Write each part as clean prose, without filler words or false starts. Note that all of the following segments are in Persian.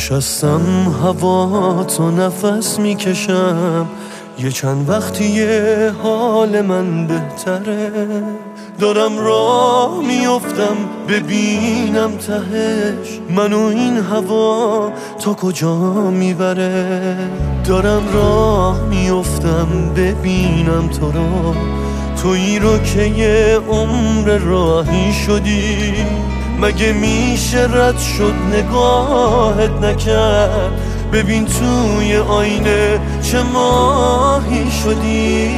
نشستم هوا تو نفس میکشم، یه چند وقتیه حال من بهتره. دارم راه میافتم ببینم تهش منو این هوا تا کجا میبره. دارم راه میافتم ببینم تو رو، تویی رو که یه عمر راهی شدی. مگه میشه رد شد نگاهت نکرد؟ ببین توی آینه چه ماهی شدی.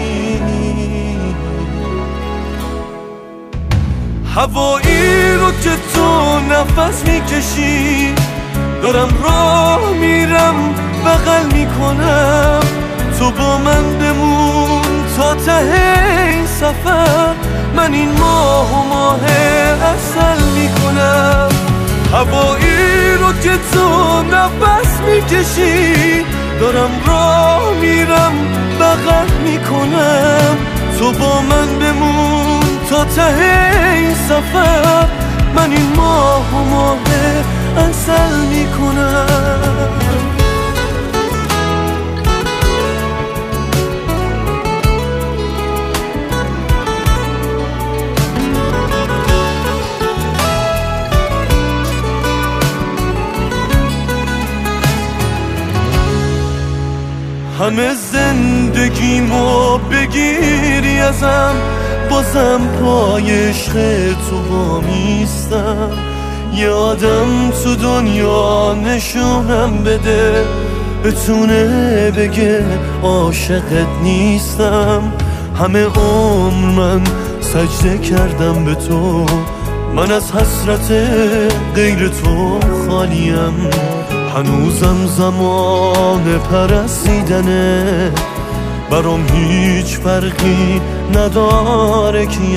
هوایی رو که تو نفس میکشی، دارم راه میرم بغل میکنم. تو با من بمون تا ته این سفر، من این ماه و ماه عسل میکنم. هوایی رو که تو نفس میکشی، دارم راه میرم بغل میکنم. تو با من بمون تا ته این سفر، من این ماه و ماه عسل میکنم. همه زندگیمو بگیری ازم، بازم پای عشق تو وامیستم. یه آدم تو دنیا نشونم بده، بتونه بگه عاشقت نیستم. همه عمر من سجده کردم به تو، من از حسرت غیر تو خالیم. هنوزم زمان پرستیدنه، برام هیچ فرقی نداره کیم.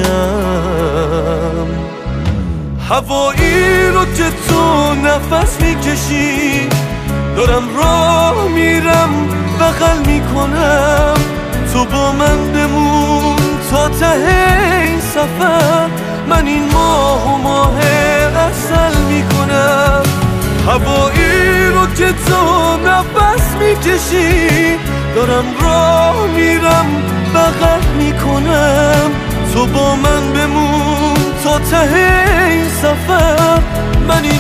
هوایی رو که تو نفس میکشی، دارم راه میرم بغل میکنم. تو با من بمون تا ته این سفر، من این ماه و ماه عسل میکنم. هوایی رو که تو نفس میکشی، دارم راه میرم بغل میکنم. تو با من بمون تا ته این سفر، من